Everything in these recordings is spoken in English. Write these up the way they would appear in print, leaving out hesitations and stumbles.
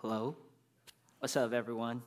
Hello. What's up, everyone?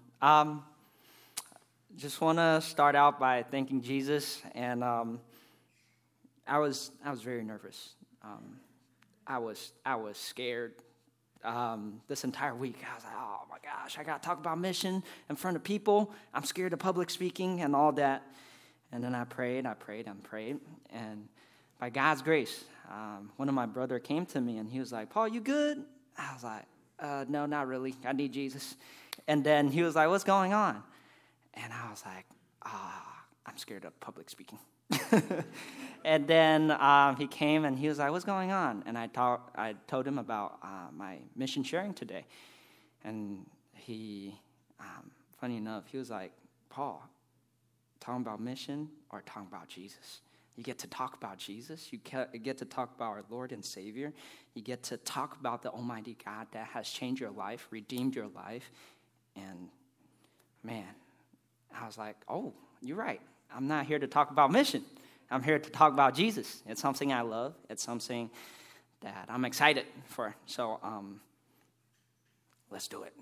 Just want to start out by thanking Jesus, and I was very nervous. I was scared. This entire week, I was like, oh my gosh, I got to talk about mission in front of people. I'm scared of public speaking and all that. And then I prayed, and by God's grace, one of my brother came to me, and he was like, Paul, you good? I was like, no, not really. I need Jesus. And then he was like, what's going on? And I was like, I'm scared of public speaking. And then he came, and he was like, what's going on? And I told him about my mission sharing today. And he, funny enough, he was like, Paul, talking about mission or talking about Jesus? You get to talk about Jesus. You get to talk about our Lord and Savior. You get to talk about the Almighty God that has changed your life, redeemed your life. And, man, I was like, oh, you're right. I'm not here to talk about mission. I'm here to talk about Jesus. It's something I love. It's something that I'm excited for. So let's do it.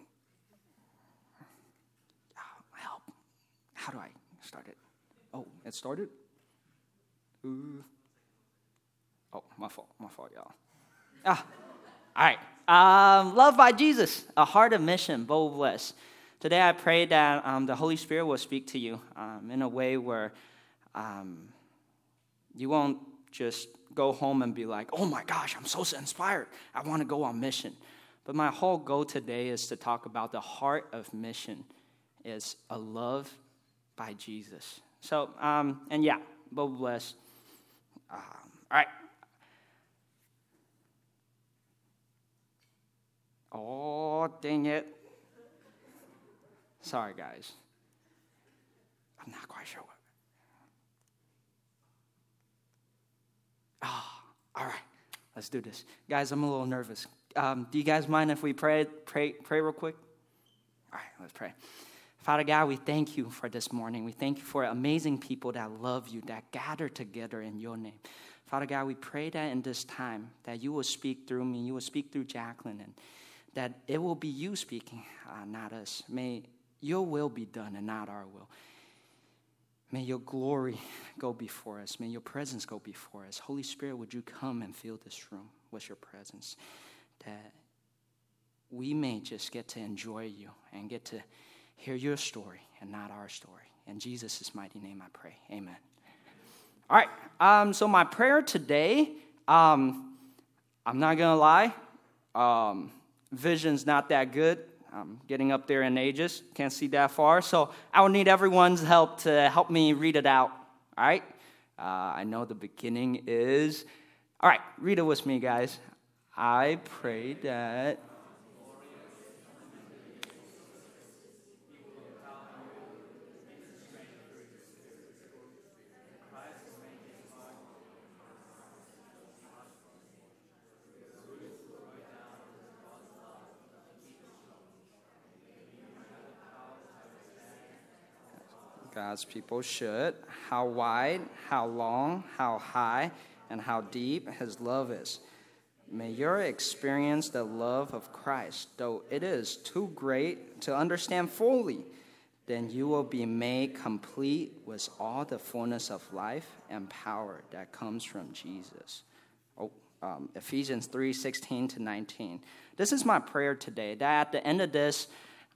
Help. How do I start it? Oh, it started? Ooh. Oh, my fault, y'all. All right. Love by Jesus, a heart of mission, bold blessed. Today I pray that the Holy Spirit will speak to you in a way where you won't just go home and be like, oh my gosh, I'm so inspired. I want to go on mission. But my whole goal today is to talk about the heart of mission is a love by Jesus. So, and yeah, bold blessed. All right. Oh, dang it. Sorry, guys. I'm not quite sure what. All right. Let's do this. Guys, I'm a little nervous. Do you guys mind if we pray real quick? All right, let's pray. Father God, we thank you for this morning. We thank you for amazing people that love you, that gather together in your name. Father God, we pray that in this time that you will speak through me, you will speak through Jacqueline, and that it will be you speaking, not us. May your will be done and not our will. May your glory go before us. May your presence go before us. Holy Spirit, would you come and fill this room with your presence, that we may just get to enjoy you and get to hear your story and not our story. In Jesus' mighty name I pray. Amen. All right. So my prayer today, I'm not going to lie. Vision's not that good. I'm getting up there in ages. Can't see that far. So I will need everyone's help to help me read it out. All right. I know the beginning is. All right. Read it with me, guys. I pray that. God's people should. How wide, how long, how high, and how deep his love is. May you experience the love of Christ, though it is too great to understand fully. Then you will be made complete with all the fullness of life and power that comes from Jesus. Ephesians 3:16-19. This is my prayer today, that at the end of this,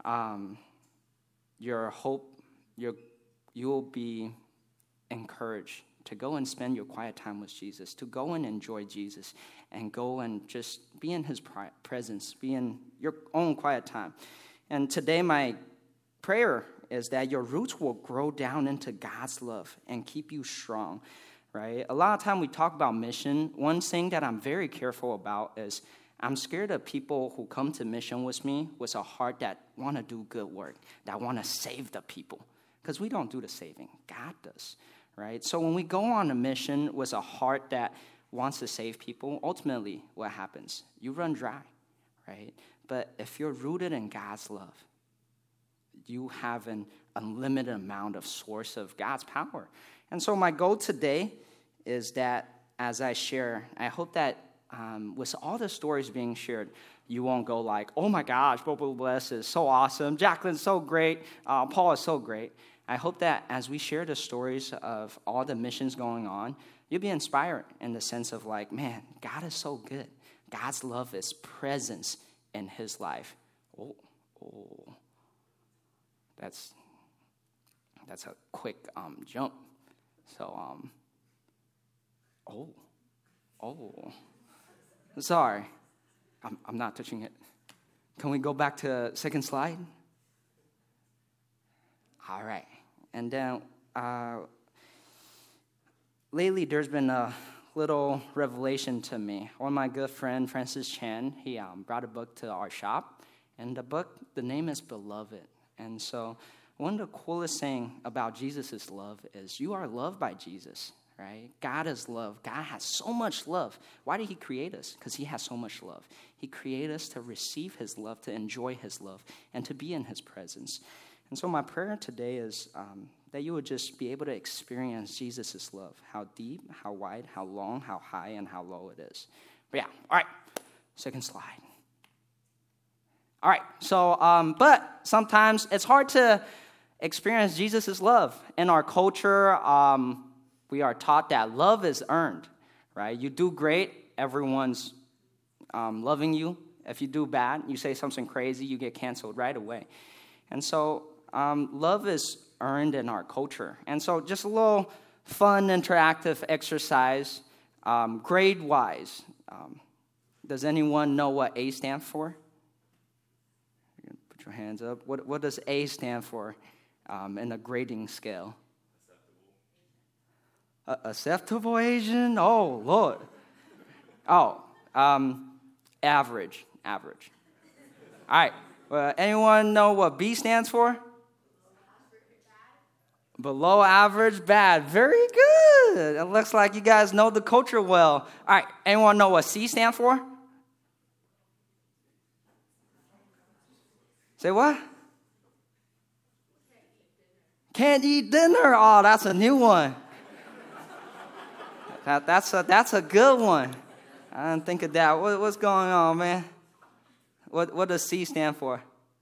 you will be encouraged to go and spend your quiet time with Jesus, to go and enjoy Jesus, and go and just be in his presence, be in your own quiet time. And today my prayer is that your roots will grow down into God's love and keep you strong, right? A lot of time we talk about mission. One thing that I'm very careful about is I'm scared of people who come to mission with me with a heart that want to do good work, that want to save the people. Because we don't do the saving. God does, right? So when we go on a mission with a heart that wants to save people, ultimately what happens? You run dry, right? But if you're rooted in God's love, you have an unlimited amount of source of God's power. And so my goal today is that as I share, I hope that with all the stories being shared, You won't go like, oh my gosh, Bible Bless is so awesome. Jacqueline's so great. Paul is so great. I hope that as we share the stories of all the missions going on, you'll be inspired in the sense of like, man, God is so good. God's love is presence in his life. Oh, that's a quick jump. So, sorry. I'm not touching it. Can we go back to second slide? All right. And then lately there's been a little revelation to me. One of my good friend, Francis Chan, he brought a book to our shop. And the name is Beloved. And so one of the coolest things about Jesus' love is you are loved by Jesus, right? God is love. God has so much love. Why did he create us? Because he has so much love. He created us to receive his love, to enjoy his love, and to be in his presence. And so my prayer today is that you would just be able to experience Jesus' love, how deep, how wide, how long, how high, and how low it is. But yeah, all right, second slide. All right, so, but sometimes it's hard to experience Jesus' love. In our culture, we are taught that love is earned, right? You do great, everyone's loving you. If you do bad, you say something crazy, you get canceled right away. And so love is earned in our culture. And so just a little fun, interactive exercise, grade-wise. Does anyone know what A stands for? Put your hands up. What does A stand for in a grading scale? Acceptable Asian? Oh, Lord. Oh, average. All right. Anyone know what B stands for? Below average, bad. Very good. It looks like you guys know the culture well. All right. Anyone know what C stands for? Say what? Can't eat dinner. Oh, that's a new one. That's a good one. I didn't think of that. What's going on, man? What does C stand for?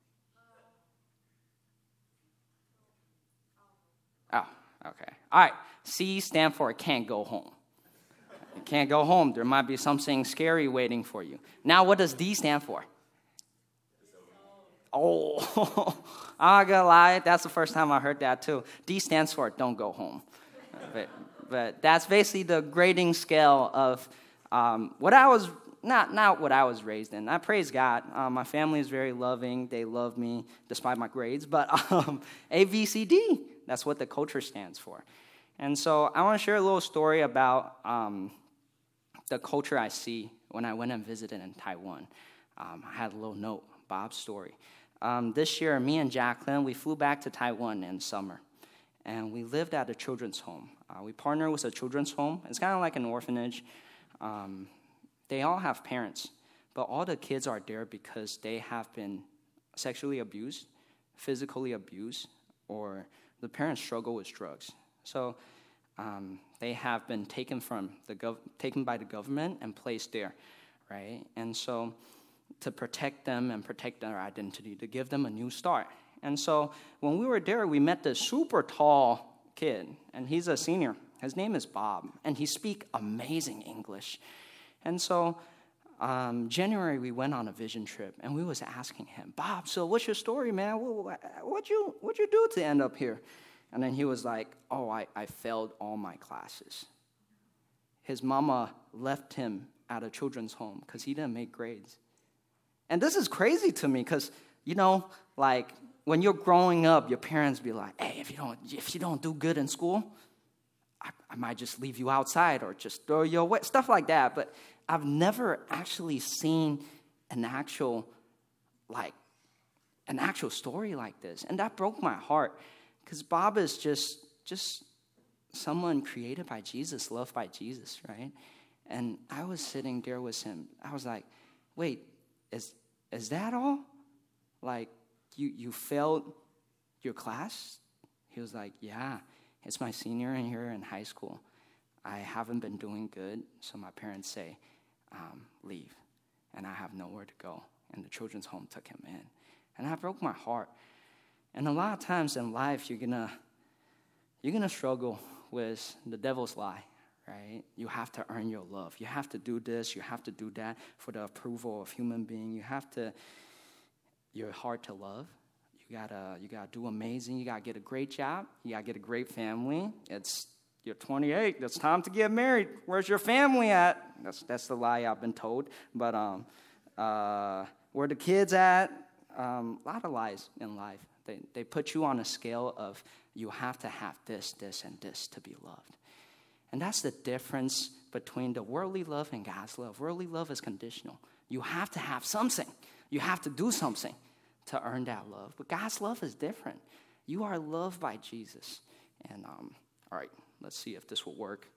Oh, okay. All right. C stand for can't go home. You can't go home. There might be something scary waiting for you. Now, what does D stand for? Oh, I'm not gonna lie. That's the first time I heard that too. D stands for don't go home. But that's basically the grading scale of what I was, not what I was raised in. I praise God. My family is very loving. They love me despite my grades. But A, B, C, D, that's what the culture stands for. And so I want to share a little story about the culture I see when I went and visited in Taiwan. I had a little note, Bob's story. This year, me and Jacqueline, we flew back to Taiwan in summer. And we lived at a children's home. We partner with a children's home. It's kind of like an orphanage. They all have parents, but all the kids are there because they have been sexually abused, physically abused, or the parents struggle with drugs. So they have been taken by the government and placed there, right? And so to protect them and protect their identity, to give them a new start. And so when we were there, we met this super tall kid, and he's a senior. His name is Bob, and he speaks amazing English. And so January, we went on a vision trip, and we was asking him, Bob, so what's your story, man? What'd you do to end up here? And then he was like, oh, I failed all my classes. His mama left him at a children's home because he didn't make grades. And this is crazy to me because, like, when you're growing up, your parents be like, hey, if you don't do good in school, I might just leave you outside or just throw you away, stuff like that. But I've never actually seen an actual story like this. And that broke my heart because Bob is just someone created by Jesus, loved by Jesus, right? And I was sitting there with him. I was like, wait, is that all? Like, you failed your class? He was like, yeah, it's my senior year in high school. I haven't been doing good, so my parents say, leave, and I have nowhere to go. and the children's home took him in. And that broke my heart. And a lot of times in life, you're gonna struggle with the devil's lie, right? You have to earn your love. You have to do this. You have to do that for the approval of human being. You're hard to love. You gotta do amazing. You gotta get a great job. You gotta get a great family. You're 28. It's time to get married. Where's your family at? That's the lie I've been told. But where the kids at? A lot of lies in life. They put you on a scale of you have to have this, this, and this to be loved. And that's the difference between the worldly love and God's love. Worldly love is conditional. You have to have something. You have to do something to earn that love. But God's love is different. You are loved by Jesus. And, all right, let's see if this will work.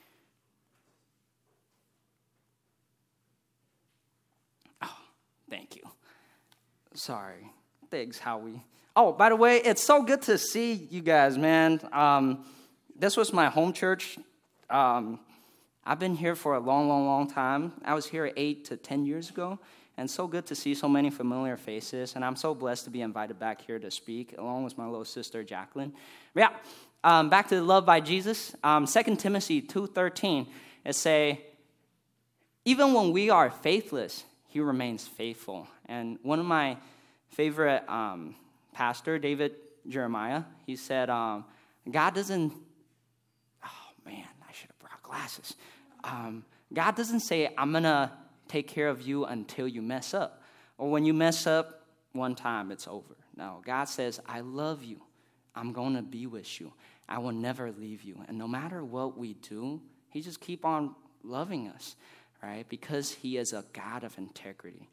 Oh, thank you. Sorry. Thanks, Howie. Oh, by the way, it's so good to see you guys, man. This was my home church. I've been here for a long, long, long time. I was here 8 to 10 years ago, and so good to see so many familiar faces. And I'm so blessed to be invited back here to speak, along with my little sister, Jacqueline. But yeah, back to the love by Jesus. 2 Timothy 2:13, it say, even when we are faithless, he remains faithful. And one of my favorite pastor, David Jeremiah, he said, God doesn't, oh man, I should have brought glasses. God doesn't say, I'm going to take care of you until you mess up. Or when you mess up one time, it's over. No, God says, I love you. I'm going to be with you. I will never leave you. And no matter what we do, he just keep on loving us, right? Because he is a God of integrity.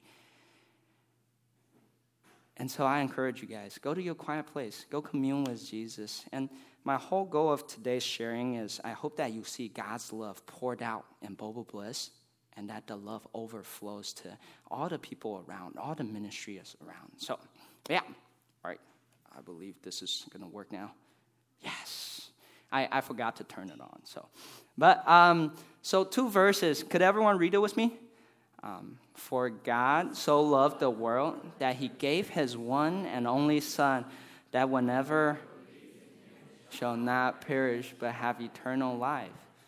And so I encourage you guys, go to your quiet place. Go commune with Jesus. And my whole goal of today's sharing is I hope that you see God's love poured out in Bobo Bliss and that the love overflows to all the people around, all the ministries around. So, yeah. All right. I believe this is going to work now. Yes. I forgot to turn it on. So 2 verses. Could everyone read it with me? For God so loved the world that he gave his one and only Son, that whenever shall not perish but have eternal life.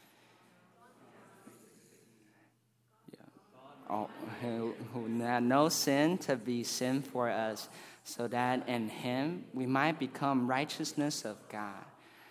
Yeah. Who had no sin to be sin for us, so that in him we might become righteousness of God.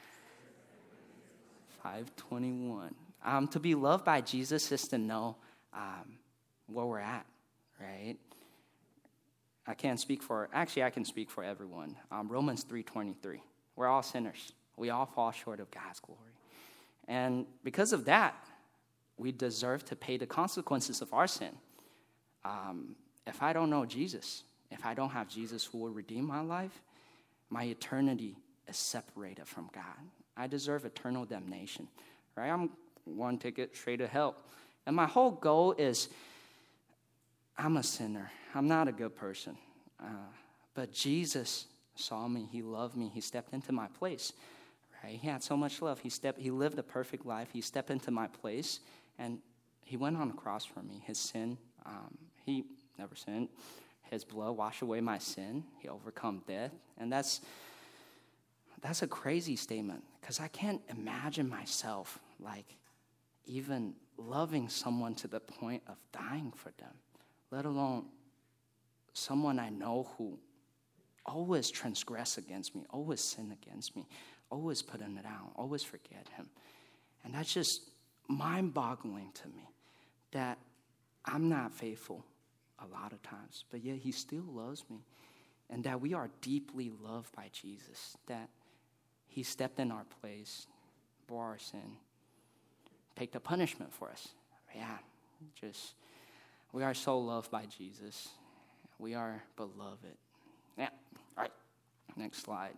5:21. To be loved by Jesus is to know where we're at, right? I can speak for everyone. Romans 3:23. We're all sinners. We all fall short of God's glory. And because of that, we deserve to pay the consequences of our sin. If I don't know Jesus, if I don't have Jesus who will redeem my life, my eternity is separated from God. I deserve eternal damnation, right? I'm one ticket straight to hell. And my whole goal is, I'm a sinner. I'm not a good person. But Jesus saw me. He loved me. He stepped into my place. Right? He had so much love. He lived a perfect life. He stepped into my place, and he went on the cross for me. His sin, he never sinned. His blood washed away my sin. He overcome death. And that's a crazy statement, because I can't imagine myself like even loving someone to the point of dying for them, let alone someone I know who always transgress against me, always sin against me, always put him down, always forget him. And that's just mind-boggling to me, that I'm not faithful a lot of times, but yet he still loves me, and that we are deeply loved by Jesus, that he stepped in our place, bore our sin, take the punishment for us. Yeah, we are so loved by Jesus. We are beloved. Yeah, all right, next slide.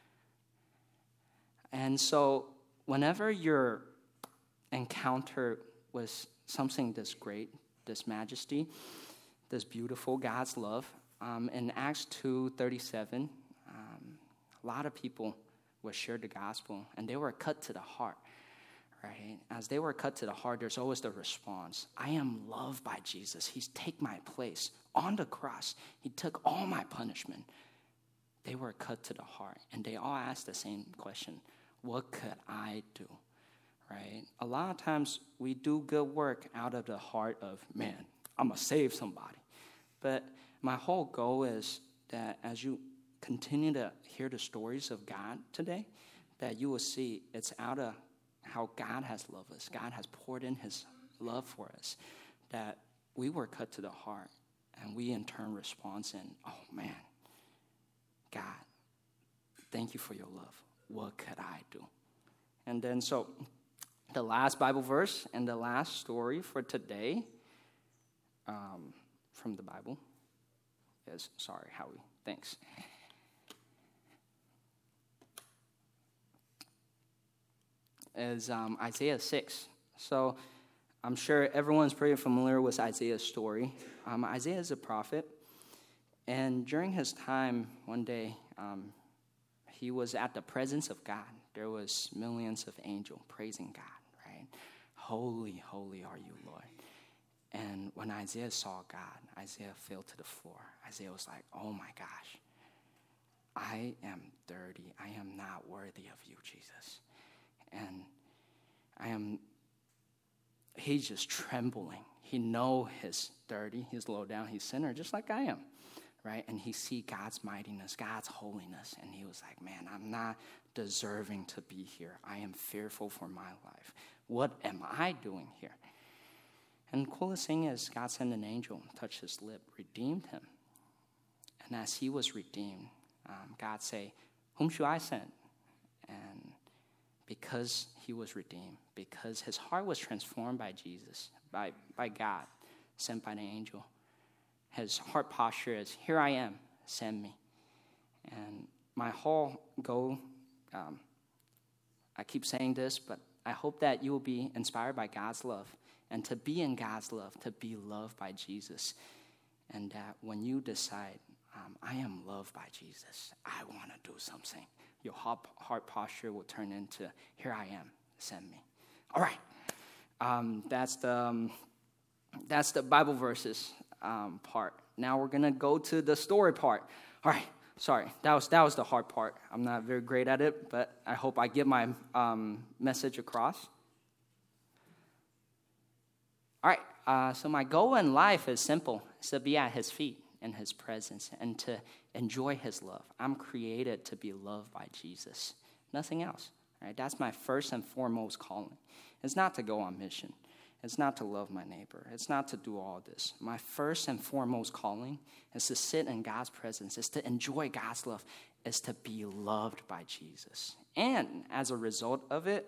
And so whenever you're encountered with something this great, this majesty, this beautiful God's love, in Acts 2:37, a lot of people would share the gospel, and they were cut to the heart, right? As they were cut to the heart, there's always the response. I am loved by Jesus. He's taken my place on the cross. He took all my punishment. They were cut to the heart, and they all asked the same question. What could I do, right? A lot of times we do good work out of the heart of, man, I'm going to save somebody. But my whole goal is that as you continue to hear the stories of God today, that you will see it's out of how God has loved us. God has poured in his love for us, that we were cut to the heart, and we in turn respond in, oh man, God, thank you for your love. What could I do? And then so the last Bible verse and the last story for today from the Bible is, sorry, Howie, thanks. Is Isaiah 6. So I'm sure everyone's pretty familiar with Isaiah's story. Isaiah is a prophet, and during his time, one day, he was at the presence of God. There was millions of angels praising God, right? Holy, holy are you, Lord. And when Isaiah saw God, Isaiah fell to the floor. Isaiah was like, oh my gosh, I am dirty. I am not worthy of you, Jesus. And he's just trembling. He know he's dirty, he's low down, he's sinner, just like I am, right? And he see God's mightiness, God's holiness, and he was like, man, I'm not deserving to be here. I am fearful for my life. What am I doing here? And the coolest thing is God sent an angel, touched his lip, redeemed him. And as he was redeemed, God say, whom should I send? And because he was redeemed, because his heart was transformed by Jesus, by God, sent by the angel, his heart posture is, here I am, send me. And my whole goal, I keep saying this, but I hope that you will be inspired by God's love, and to be in God's love, to be loved by Jesus. And that when you decide, I am loved by Jesus, I want to do something, your heart posture will turn into, here I am, send me. All right, that's the Bible verses part. Now we're going to go to the story part. All right, sorry, that was the hard part. I'm not very great at it, but I hope I get my message across. All right, so my goal in life is simple. It's to be at his feet in his presence and to enjoy his love. I'm created to be loved by Jesus, nothing else. Right? That's my first and foremost calling. It's not to go on mission. It's not to love my neighbor. It's not to do all this. My first and foremost calling is to sit in God's presence, is to enjoy God's love, is to be loved by Jesus. And as a result of it,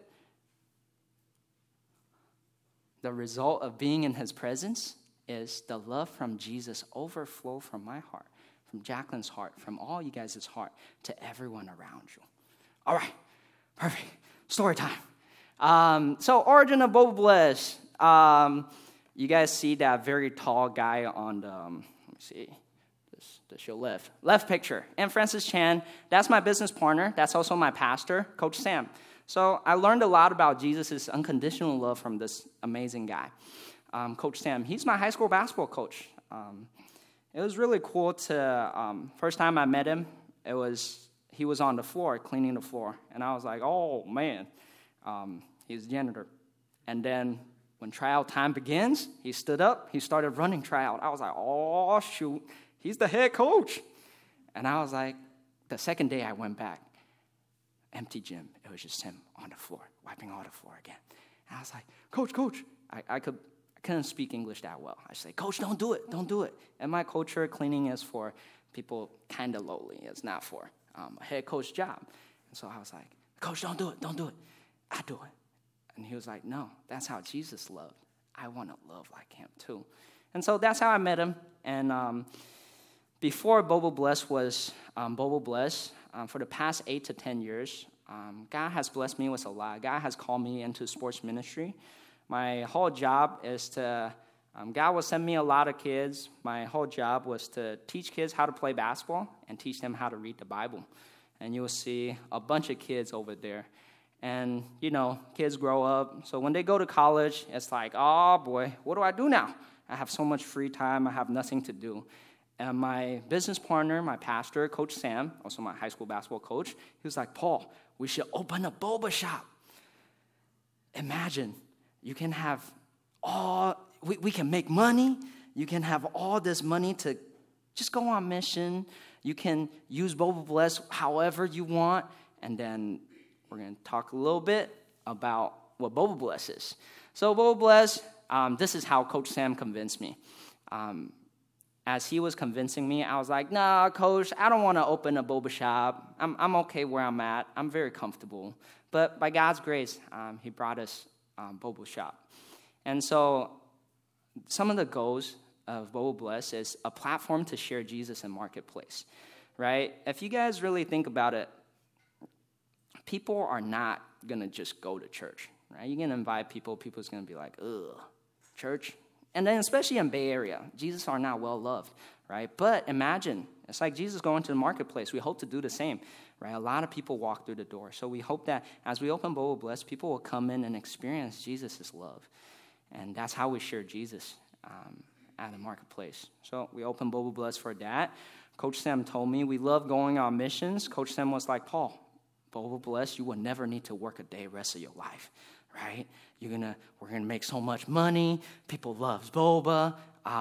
the result of being in his presence is the love from Jesus overflow from my heart, from Jacqueline's heart, from all you guys' heart, to everyone around you. All right, perfect. Story time. So origin of Bobo Bless. You guys see that very tall guy on the, let me see, this your left picture. And Francis Chan, that's my business partner. That's also my pastor, Coach Sam. So I learned a lot about Jesus' unconditional love from this amazing guy. Coach Sam, he's my high school basketball coach. It was really cool to, first time I met him, he was on the floor, cleaning the floor. And I was like, oh, man, he's a janitor. And then when tryout time begins, he stood up, he started running tryout. I was like, oh, shoot, he's the head coach. And I was like, the second day I went back, empty gym. It was just him on the floor, wiping all the floor again. And I was like, Coach. I couldn't speak English that well. I say, Coach, don't do it. And my culture, cleaning is for people kind of lowly. It's not for a head coach job. And so I was like, Coach, don't do it. I do it. And he was like, no, that's how Jesus loved. I want to love like him too. And so that's how I met him. And before Bobo Bless was Bobo Bless, for the past 8 to 10 years, God has blessed me with a lot. God has called me into sports ministry. My whole job is to, God will send me a lot of kids. My whole job was to teach kids how to play basketball and teach them how to read the Bible. And you will see a bunch of kids over there. And, kids grow up. So when they go to college, it's like, oh, boy, what do I do now? I have so much free time. I have nothing to do. And my business partner, my pastor, Coach Sam, also my high school basketball coach, he was like, Paul, we should open a boba shop. Imagine, you can have we can make money. You can have all this money to just go on mission. You can use Boba Bless however you want. And then we're going to talk a little bit about what Boba Bless is. So Boba Bless, this is how Coach Sam convinced me. As he was convincing me, I was like, nah, Coach, I don't want to open a boba shop. I'm okay where I'm at. I'm very comfortable. But by God's grace, he brought us Boba Shop. And so some of the goals of Boba Bless is a platform to share Jesus in marketplace, right? If you guys really think about it, people are not going to just go to church, right? You're going to invite people's going to be like, ugh, church? And then especially in Bay Area, Jesus are not well loved, right? But imagine, it's like Jesus going to the marketplace. We hope to do the same, right? A lot of people walk through the door. So we hope that as we open Boba Bless, people will come in and experience Jesus' love. And that's how we share Jesus at the marketplace. So we open Boba Bless for that. Coach Sam told me we love going on missions. Coach Sam was like, Paul, Boba Bless, you will never need to work a day rest of your life, right? We're gonna make so much money. People love boba.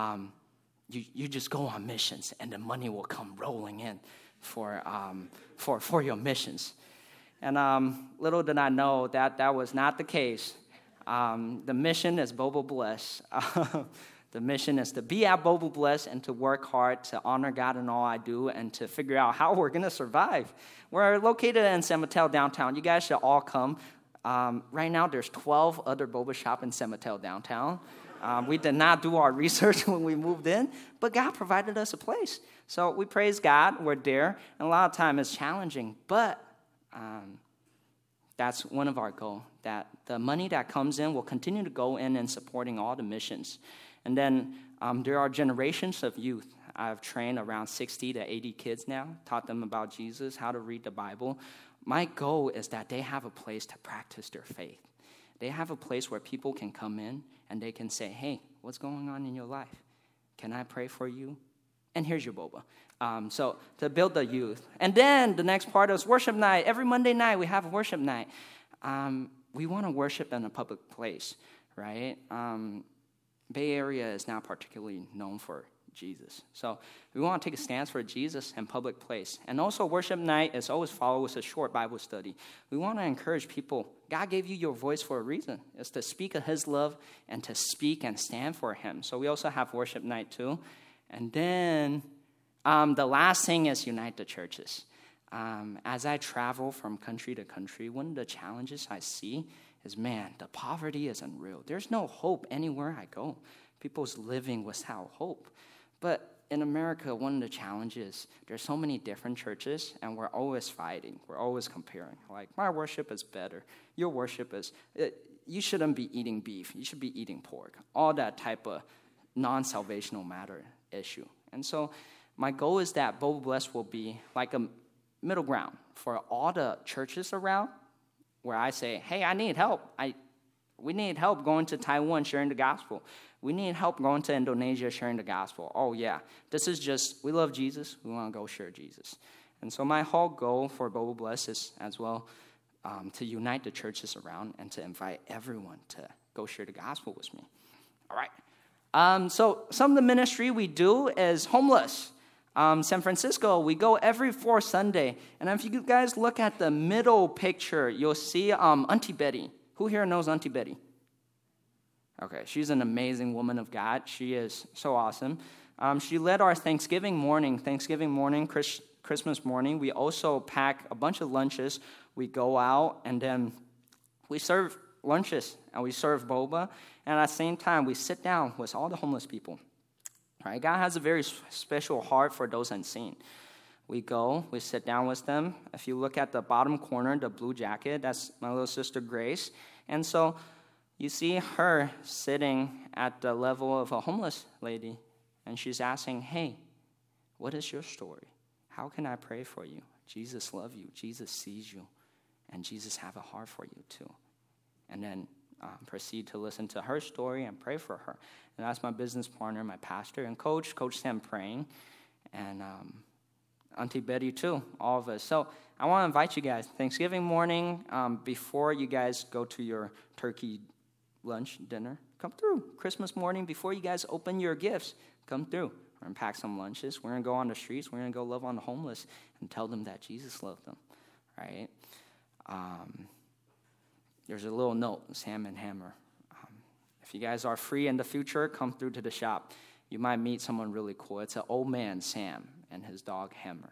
You just go on missions, and the money will come rolling in for your missions. And little did I know that was not the case. The mission is Boba Bless. The mission is to be at Boba Bless and to work hard to honor God in all I do and to figure out how we're going to survive. We're located in San Mateo downtown. You guys should all come. Right now, there's 12 other boba shops in San Mateo downtown. We did not do our research when we moved in, but God provided us a place. So we praise God. We're there. And a lot of time it's challenging, but that's one of our goals, that the money that comes in will continue to go in and supporting all the missions. And then there are generations of youth. I've trained around 60 to 80 kids now, taught them about Jesus, how to read the Bible. My goal is that they have a place to practice their faith. They have a place where people can come in and they can say, hey, what's going on in your life? Can I pray for you? And here's your boba. So to build the youth. And then the next part is worship night. Every Monday night we have a worship night. We want to worship in a public place, right? Bay Area is not particularly known for Jesus. So we want to take a stance for Jesus in public place. And also worship night is always followed with a short Bible study. We want to encourage people. God gave you your voice for a reason. It's to speak of his love and to speak and stand for him. So we also have worship night too. And then the last thing is unite the churches. As I travel from country to country, one of the challenges I see is, man, the poverty is unreal. There's no hope anywhere I go. People's living without hope. But in America, one of the challenges, there's so many different churches, and we're always fighting. We're always comparing. Like, my worship is better. Your worship is, you shouldn't be eating beef. You should be eating pork. All that type of non-salvational matter issue. And so my goal is that Boba Bless will be like a middle ground for all the churches around, where I say, hey, I need help. We need help going to Taiwan sharing the gospel. We need help going to Indonesia sharing the gospel. Oh, yeah, this is just, we love Jesus. We want to go share Jesus. And so my whole goal for Boba Bless is as well to unite the churches around and to invite everyone to go share the gospel with me. All right. So some of the ministry we do is homeless. San Francisco, we go every fourth Sunday. And if you guys look at the middle picture, you'll see Auntie Betty. Who here knows Auntie Betty? Okay, she's an amazing woman of God. She is so awesome. She led our Thanksgiving morning, Christmas morning. We also pack a bunch of lunches. We go out, and then we serve lunches, and we serve boba. And at the same time, we sit down with all the homeless people. Right? God has a very special heart for those unseen. We go, we sit down with them. If you look at the bottom corner, the blue jacket, that's my little sister Grace. And so you see her sitting at the level of a homeless lady, and she's asking, hey, what is your story? How can I pray for you? Jesus loves you. Jesus sees you. and Jesus have a heart for you too. And then proceed to listen to her story and pray for her. And that's my business partner, my pastor, and Coach Sam praying, and Auntie Betty too, all of us. So I want to invite you guys, Thanksgiving morning, before you guys go to your turkey lunch, dinner, come through. Christmas morning, before you guys open your gifts, come through. We're going to pack some lunches. We're going to go on the streets. We're going to go love on the homeless and tell them that Jesus loved them, right? There's a little note, Sam and Hammer. If you guys are free in the future, come through to the shop. You might meet someone really cool. It's an old man, Sam, and his dog, Hammer.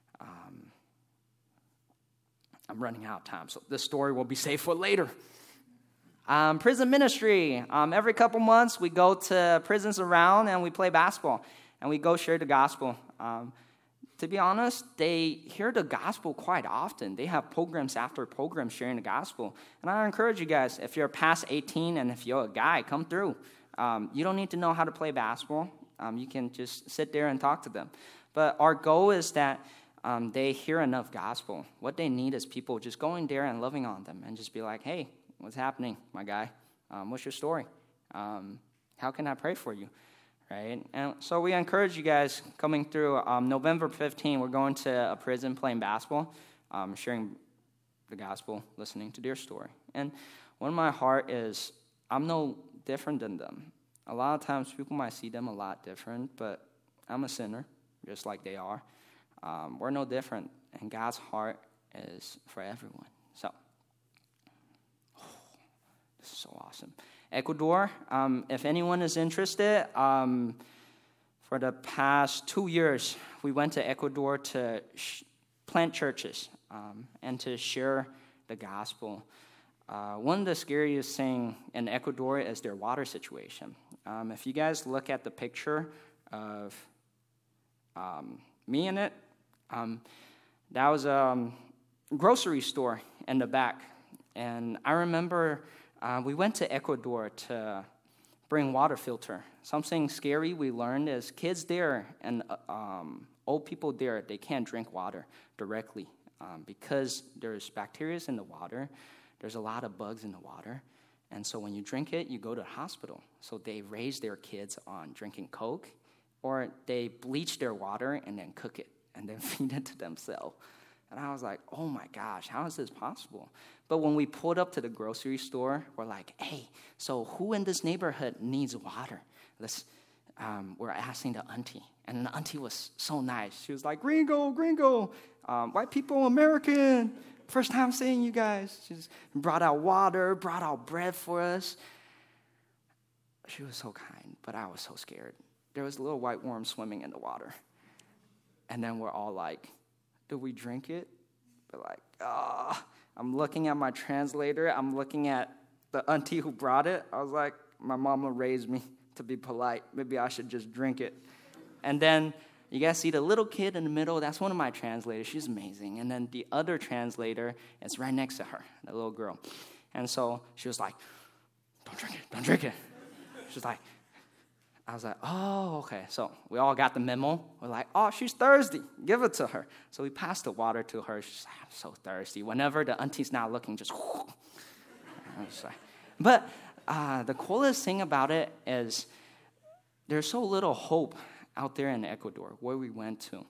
I'm running out of time, so this story will be saved for later. Prison ministry. Every couple months, we go to prisons around, and we play basketball, and we go share the gospel. To be honest, they hear the gospel quite often. They have programs after programs sharing the gospel. And I encourage you guys, if you're past 18 and if you're a guy, come through. You don't need to know how to play basketball. You can just sit there and talk to them. But our goal is that they hear enough gospel. What they need is people just going there and loving on them and just be like, hey, what's happening, my guy? What's your story? How can I pray for you? Right? And so we encourage you guys coming through. November 15, we're going to a prison playing basketball, sharing the gospel, listening to their story. And one of my heart is I'm no different than them. A lot of times people might see them a lot different, but I'm a sinner, just like they are. We're no different, and God's heart is for everyone. So, this is so awesome. Ecuador, if anyone is interested, for the past 2 years, we went to Ecuador to plant churches and to share the gospel. One of the scariest things in Ecuador is their water situation. If you guys look at the picture of me in it, that was a grocery store in the back. And I remember we went to Ecuador to bring water filter. Something scary we learned is kids there and old people there, they can't drink water directly because there's bacteria in the water. There's a lot of bugs in the water. And so when you drink it, you go to the hospital. So they raise their kids on drinking Coke, or they bleach their water and then cook it and then feed it to themselves. And I was like, oh my gosh, how is this possible? But when we pulled up to the grocery store, we're like, hey, so who in this neighborhood needs water? We're asking the auntie. And the auntie was so nice. She was like, gringo, white people, American. First time seeing you guys. She just brought out water, brought out bread for us. She was so kind, but I was so scared. There was a little white worm swimming in the water. And then we're all like, do we drink it? We're like, I'm looking at my translator. I'm looking at the auntie who brought it. I was like, my mama raised me to be polite. Maybe I should just drink it. And then you guys see the little kid in the middle. That's one of my translators. She's amazing. And then the other translator is right next to her, the little girl. And so she was like, don't drink it. She's like, I was like, oh, okay. So we all got the memo. We're like, oh, she's thirsty. Give it to her. So we passed the water to her. She's like, I'm so thirsty. Whenever the auntie's not looking, just whoo. I was like, but the coolest thing about it is there's so little hope out there in Ecuador, where we went to.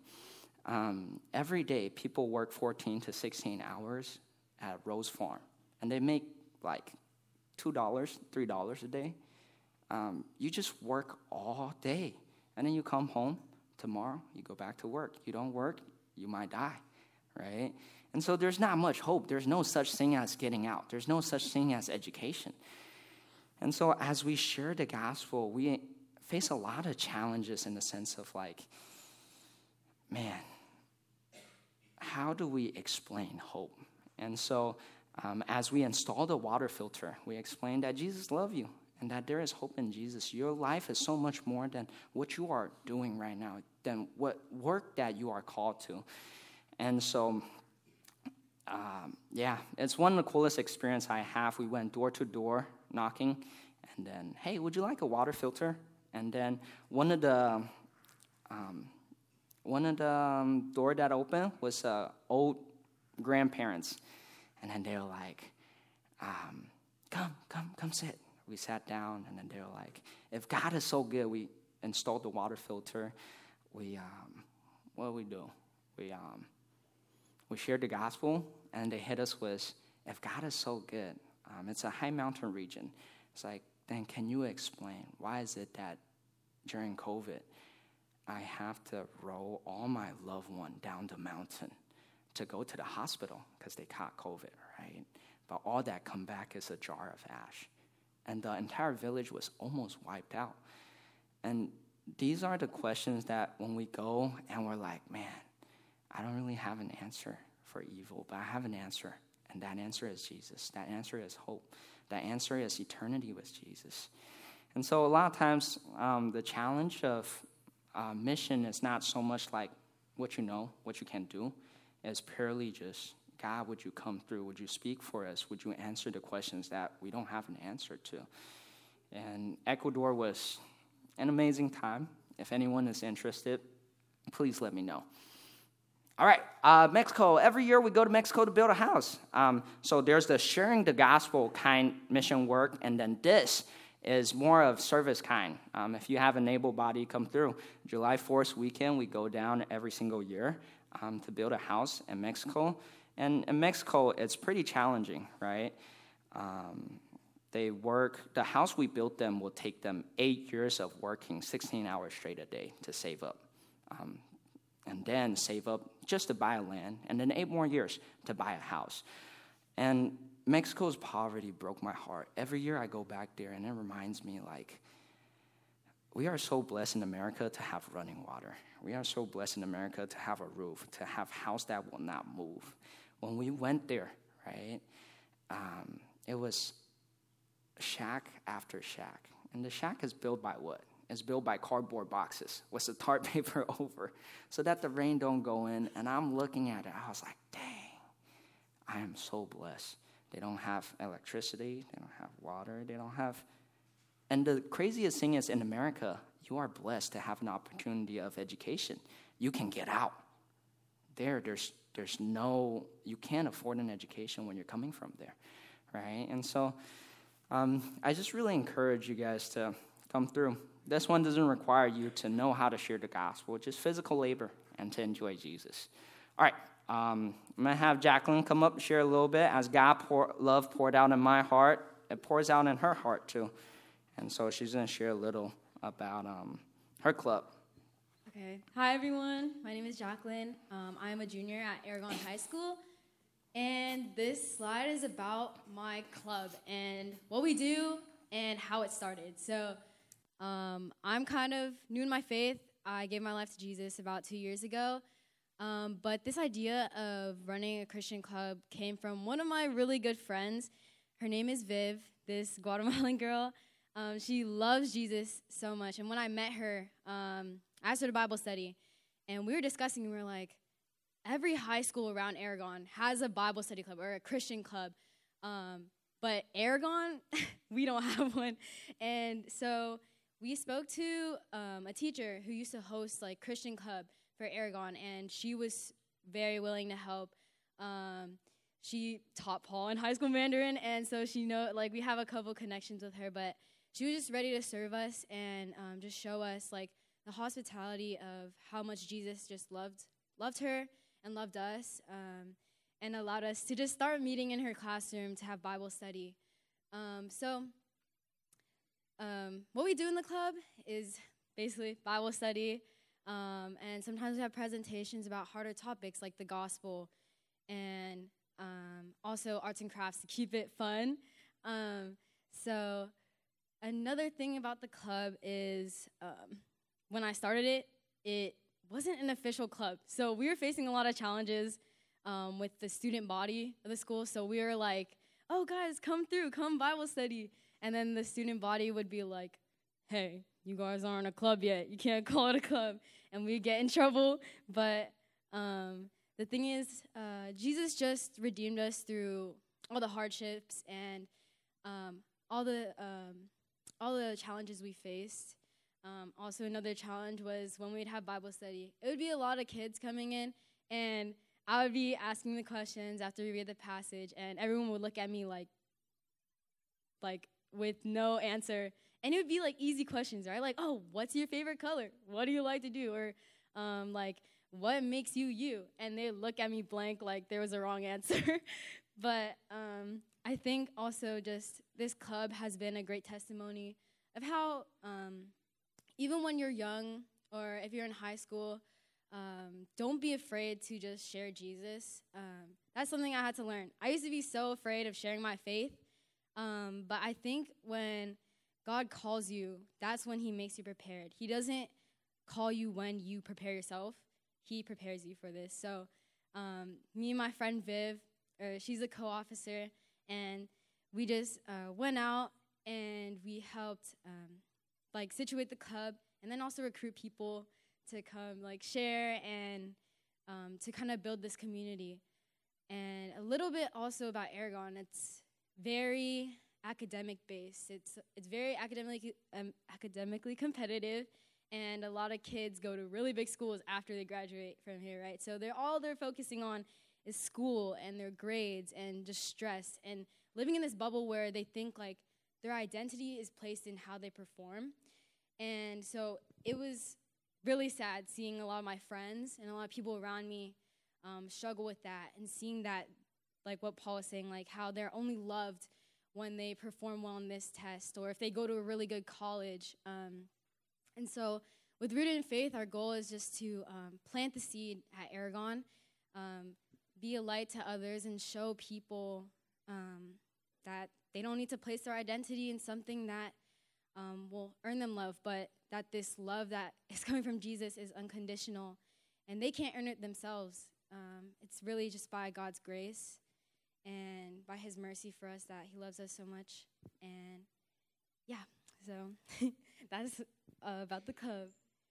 Every day, people work 14 to 16 hours at Rose Farm. And they make like $2, $3 a day. You just work all day. And then you come home tomorrow, you go back to work. You don't work, you might die, right? And so there's not much hope. There's no such thing as getting out. There's no such thing as education. And so as we share the gospel, we face a lot of challenges in the sense of like, man, how do we explain hope? And so as we install the water filter, we explain that Jesus loves you and that there is hope in Jesus. Your life is so much more than what you are doing right now, than what work that you are called to. And so, it's one of the coolest experience I have. We went door to door knocking, and then, hey, would you like a water filter? And then one of the door that opened was old grandparents. And then they were like, come sit. We sat down, and then they were like, if God is so good, we installed the water filter. What do we do? We shared the gospel, and they hit us with, if God is so good, it's a high mountain region. It's like, then can you explain why is it that during COVID, I have to roll all my loved one down the mountain to go to the hospital because they caught COVID, right? But all that come back is a jar of ash. And the entire village was almost wiped out. And these are the questions that when we go and we're like, man, I don't really have an answer for evil, but I have an answer. And that answer is Jesus. That answer is hope. That answer is eternity with Jesus. And so a lot of times the challenge of mission is not so much like what you know, what you can do. It's purely just, God, would you come through? Would you speak for us? Would you answer the questions that we don't have an answer to? And Ecuador was an amazing time. If anyone is interested, please let me know. All right, Mexico. Every year we go to Mexico to build a house. So there's the sharing the gospel kind mission work, and then this is more of service kind. If you have an able body, come through. July 4th weekend, we go down every single year to build a house in Mexico. And in Mexico, it's pretty challenging, right? The house we built them will take them 8 years of working 16 hours straight a day to save up. And then save up just to buy land, and then 8 more years to buy a house. And Mexico's poverty broke my heart. Every year I go back there, and it reminds me, like, we are so blessed in America to have running water. We are so blessed in America to have a roof, to have a house that will not move. When we went there, right, it was shack after shack. And the shack is built by what? It's built by cardboard boxes with the tarp paper over so that the rain don't go in. And I'm looking at it. I was like, dang, I am so blessed. They don't have electricity. They don't have water. They don't have... And the craziest thing is in America, you are blessed to have an opportunity of education. You can get out. There's no... You can't afford an education when you're coming from there, right? And so I just really encourage you guys to come through. This one doesn't require you to know how to share the gospel, just physical labor and to enjoy Jesus. All right, I'm going to have Jacqueline come up and share a little bit. As God love poured out in my heart, it pours out in her heart too. And so she's going to share a little about her club. Okay. Hi, everyone. My name is Jacqueline. I am a junior at Aragon High School. And this slide is about my club and what we do and how it started. So I'm kind of new in my faith. I gave my life to Jesus about 2 years ago. But this idea of running a Christian club came from one of my really good friends. Her name is Viv, this Guatemalan girl. She loves Jesus so much. And when I met her, I asked her to Bible study. And we were discussing, and we were like, every high school around Aragon has a Bible study club or a Christian club. But Aragon, we don't have one. And so we spoke to a teacher who used to host like Christian club for Aragon, and she was very willing to help. She taught Paul in high school Mandarin, and so we have a couple connections with her, but she was just ready to serve us and just show us like the hospitality of how much Jesus just loved her and loved us, and allowed us to just start meeting in her classroom to have Bible study. What we do in the club is basically Bible study, and sometimes we have presentations about harder topics like the gospel, and also arts and crafts to keep it fun. So another thing about the club is when I started it, it wasn't an official club. So we were facing a lot of challenges with the student body of the school. So we were like, oh, guys, come Bible study. And then the student body would be like, hey, you guys aren't a club yet. You can't call it a club. And we'd get in trouble. But the thing is, Jesus just redeemed us through all the hardships and all the challenges we faced. Also, another challenge was when we'd have Bible study. It would be a lot of kids coming in, and I would be asking the questions after we read the passage, and everyone would look at me like with no answer. And it would be like easy questions, right? Like, oh, what's your favorite color? What do you like to do? Or what makes you you? And they look at me blank like there was a wrong answer. But I think also just this club has been a great testimony of how even when you're young or if you're in high school, don't be afraid to just share Jesus. That's something I had to learn. I used to be so afraid of sharing my faith, but I think when God calls you, that's when he makes you prepared. He doesn't call you when you prepare yourself. He prepares you for this. So me and my friend Viv, she's a co-officer, and we just went out and we helped situate the club and then also recruit people to come share and to kind of build this community. And a little bit also about Aragon. It's very academic based. It's very academically competitive, and a lot of kids go to really big schools after they graduate from here, right? So they're focusing on is school and their grades and just stress and living in this bubble where they think their identity is placed in how they perform. And so it was really sad seeing a lot of my friends and a lot of people around me struggle with that, and seeing that, what Paul was saying, how they're only loved when they perform well on this test or if they go to a really good college. And so with Rooted in Faith, our goal is just to plant the seed at Aragon, be a light to others, and show people that they don't need to place their identity in something that will earn them love, but that this love that is coming from Jesus is unconditional, and they can't earn it themselves. It's really just by God's grace and by his mercy for us that he loves us so much. And yeah, so that's about the club.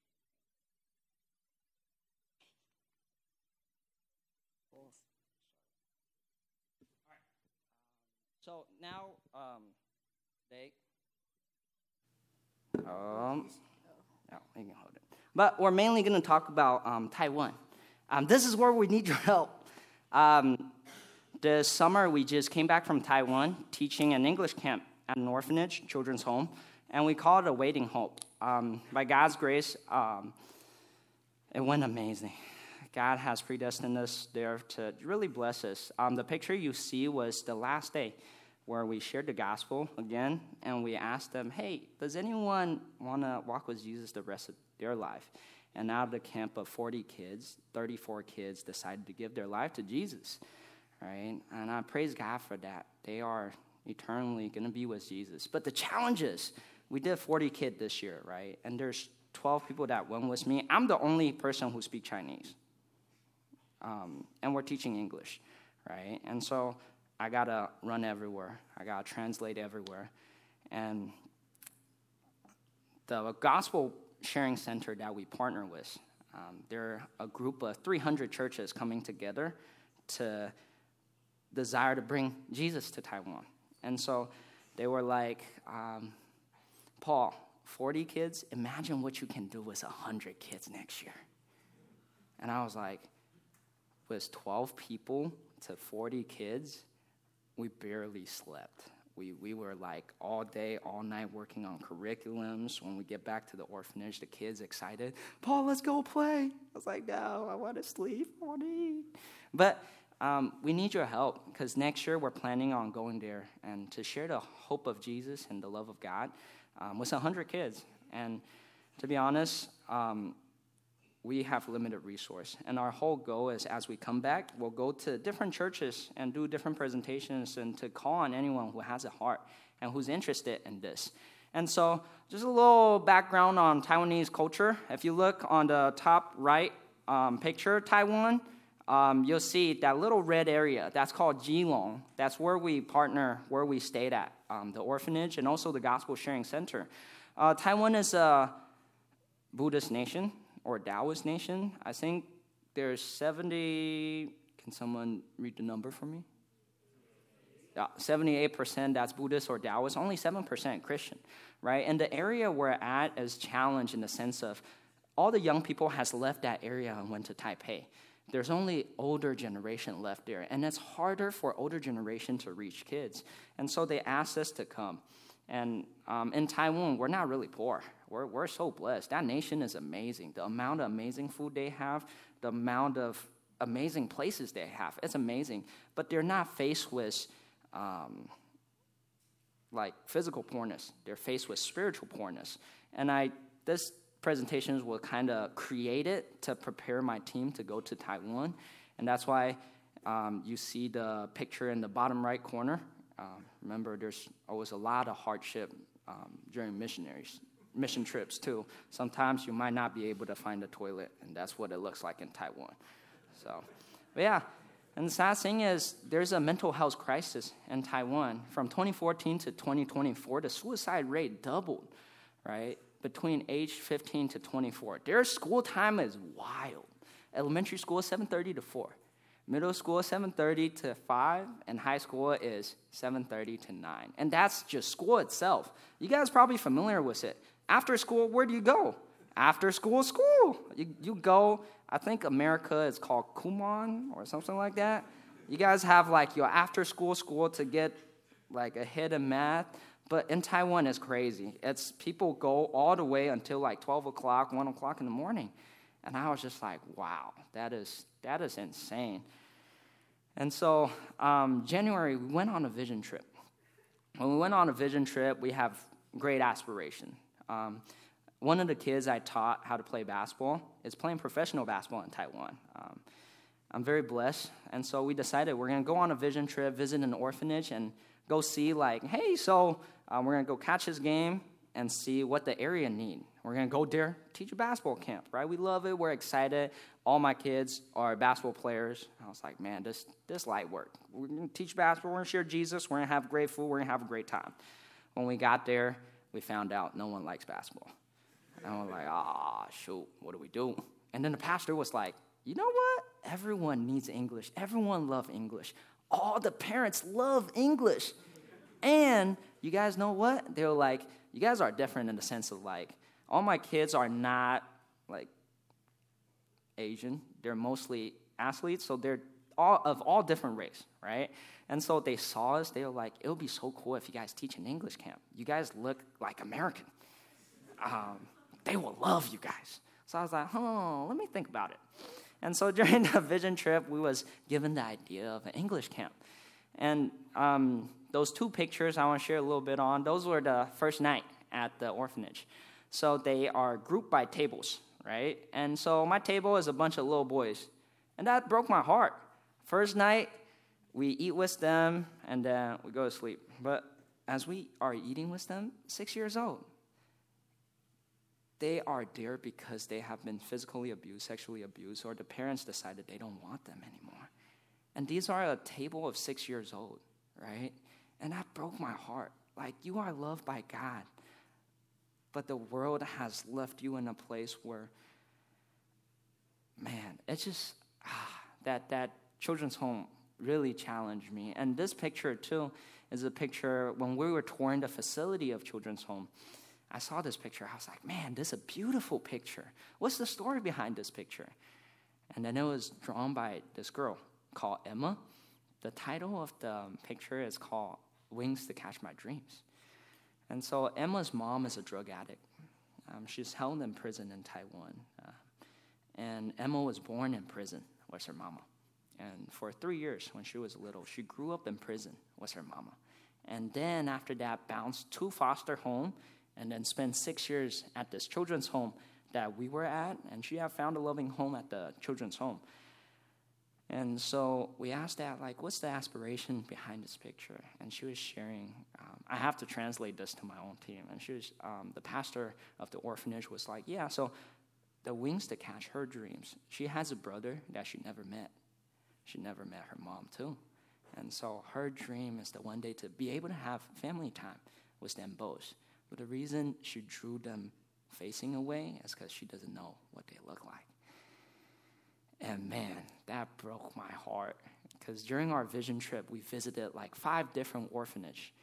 So now, they. You can hold it. But we're mainly going to talk about Taiwan. This is where we need your help. This summer, we just came back from Taiwan, teaching an English camp at an orphanage, children's home, and we call it Awaiting Hope. By God's grace, it went amazing. God has predestined us there to really bless us. The picture you see was the last day where we shared the gospel again, and we asked them, hey, does anyone want to walk with Jesus the rest of their life? And out of the camp of 40 kids, 34 kids decided to give their life to Jesus, right? And I praise God for that. They are eternally going to be with Jesus. But the challenge is, we did 40 kids this year, right? And there's 12 people that went with me. I'm the only person who speaks Chinese. And we're teaching English, right? And so I got to run everywhere. I got to translate everywhere. And the Gospel Sharing Center that we partner with, they're a group of 300 churches coming together to desire to bring Jesus to Taiwan. And so they were like, Paul, 40 kids, imagine what you can do with 100 kids next year. And I was like, with 12 people to 40 kids, we barely slept. We were all day, all night working on curriculums. When we get back to the orphanage, the kids excited, Paul, let's go play. I was like, no, I want to sleep, I want to eat. But we need your help, because next year we're planning on going there and to share the hope of Jesus and the love of God with 100 kids. And to be honest, we have limited resource. And our whole goal is, as we come back, we'll go to different churches and do different presentations and to call on anyone who has a heart and who's interested in this. And so just a little background on Taiwanese culture. If you look on the top right picture, Taiwan, you'll see that little red area. That's called Keelung. That's where we partner, where we stayed at, the orphanage and also the Gospel Sharing Center. Taiwan is a Buddhist nation, or Taoist nation. I think there's 70, can someone read the number for me? 78% that's Buddhist or Taoist, only 7% Christian, right? And the area we're at is challenged in the sense of all the young people has left that area and went to Taipei there's only older generation left there, and it's harder for older generation to reach kids. And so they asked us to come. And in Taiwan, we're not really poor. We're so blessed. That nation is amazing. The amount of amazing food they have, the amount of amazing places they have, it's amazing. But they're not faced with like physical poorness. They're faced with spiritual poorness. And this presentations were kind of created to prepare my team to go to Taiwan. And that's why you see the picture in the bottom right corner. Remember, there's always a lot of hardship during mission trips, too. Sometimes you might not be able to find a toilet, and that's what it looks like in Taiwan. So, but yeah, and the sad thing is there's a mental health crisis in Taiwan. From 2014 to 2024, the suicide rate doubled, right, between age 15 to 24. Their school time is wild. Elementary school is 7:30 to 4. Middle school is 7:30 to 5, and high school is 7:30 to 9. And that's just school itself. You guys are probably familiar with it. After school, where do you go? After school. You go, I think America is called Kumon or something like that. You guys have like your after school to get like ahead in math. But in Taiwan, it's crazy. It's people go all the way until like 12 o'clock, 1 o'clock in the morning. And I was just like, wow, that is insane. And so January, we went on a vision trip. When we went on a vision trip, we have great aspiration. One of the kids I taught how to play basketball is playing professional basketball in Taiwan. I'm very blessed. And so we decided we're going to go on a vision trip, visit an orphanage, and go see like, hey, so we're going to go catch this game and see what the area need. We're going to go there, teach a basketball camp, right? We love it. We're excited. All my kids are basketball players. I was like, man, this light work. We're going to teach basketball. We're going to share Jesus. We're going to have great food. We're going to have a great time. When we got there, we found out no one likes basketball. And we're like, shoot, what do we do? And then the pastor was like, you know what? Everyone needs English. Everyone loves English. All the parents love English. And you guys know what? They were like, you guys are different in the sense of like, all my kids are not like Asian. They're mostly athletes, so they're all different race, right? And so they saw us. They were like, it would be so cool if you guys teach an English camp. You guys look like American. They will love you guys. So I was like, let me think about it. And so during the vision trip, we was given the idea of an English camp. And those two pictures I want to share a little bit on, those were the first night at the orphanage. So they are grouped by tables, right? And so my table is a bunch of little boys. And that broke my heart. First night, we eat with them, and then we go to sleep. But as we are eating with them, 6 years old, they are there because they have been physically abused, sexually abused, or the parents decided they don't want them anymore. And these are a table of 6 years old, right? And that broke my heart. Like, you are loved by God, but the world has left you in a place where, man, it's just, that children's home really challenged me. And this picture, too, is a picture when we were touring the facility of children's home. I saw this picture. I was like, man, this is a beautiful picture. What's the story behind this picture? And then it was drawn by this girl called Emma. The title of the picture is called Wings to Catch My Dreams. And so Emma's mom is a drug addict. She's held in prison in Taiwan. And Emma was born in prison with her mama. And for 3 years, when she was little, she grew up in prison with her mama. And then after that, bounced to foster home, and then spent 6 years at this children's home that we were at, and she had found a loving home at the children's home. And so we asked Dad, like, what's the aspiration behind this picture? And she was sharing, I have to translate this to my own team, and she was, the pastor of the orphanage was like, yeah, so the wings to catch her dreams. She has a brother that she never met. She never met her mom, too. And so her dream is to one day to be able to have family time with them both. But the reason she drew them facing away is because she doesn't know what they look like. And man, that broke my heart. Because during our vision trip, we visited like 4 different orphanage.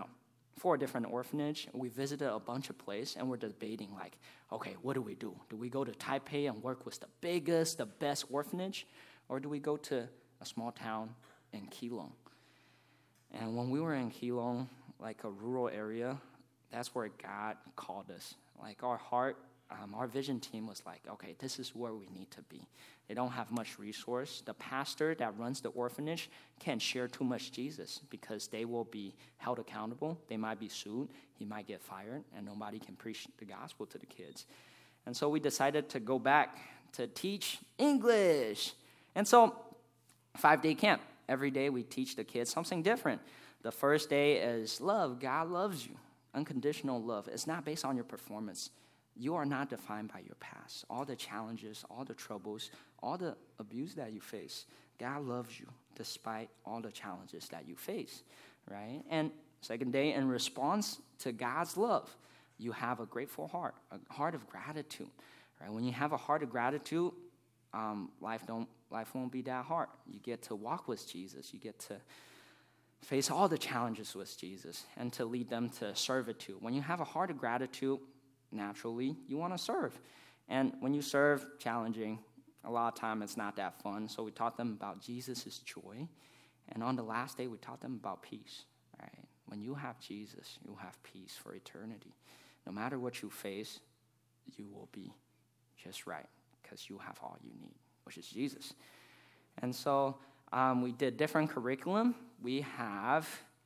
We visited a bunch of places, and we're debating like, okay, what do we do? Do we go to Taipei and work with the biggest, the best orphanage? Or do we go to a small town in Keelung? And when we were in Keelung, like a rural area, that's where God called us. Like our heart, our vision team was like, okay, this is where we need to be. They don't have much resource. The pastor that runs the orphanage can't share too much Jesus because they will be held accountable. They might be sued. He might get fired, and nobody can preach the gospel to the kids. And so we decided to go back to teach English. And so 5-day camp. Every day we teach the kids something different. The first day is love. God loves you. Unconditional love. It's not based on your performance. You are not defined by your past. All the challenges, all the troubles, all the abuse that you face, God loves you despite all the challenges that you face, right? And second day, in response to God's love, you have a grateful heart, a heart of gratitude, right? When you have a heart of gratitude, life won't be that hard. You get to walk with Jesus. You get to face all the challenges with Jesus and to lead them to servitude. When you have a heart of gratitude, naturally, you want to serve. And when you serve, challenging, a lot of time it's not that fun. So we taught them about Jesus' joy. And on the last day, we taught them about peace, right? When you have Jesus, you have peace for eternity. No matter what you face, you will be just right because you have all you need, which is Jesus. And so we did different curriculum. We have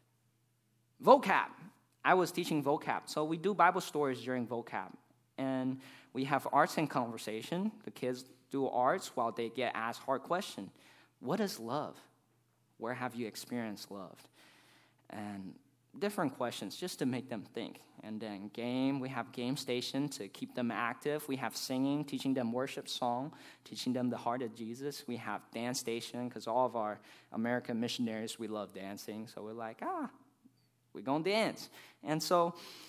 vocab. I was teaching vocab. So we do Bible stories during vocab. And we have arts and conversation. The kids do arts while they get asked hard questions. What is love? Where have you experienced love? And different questions just to make them think. And then game, we have game station to keep them active. We have singing, teaching them worship song, teaching them the heart of Jesus. We have dance station because all of our American missionaries, we love dancing. So we're like, we're going to dance. And so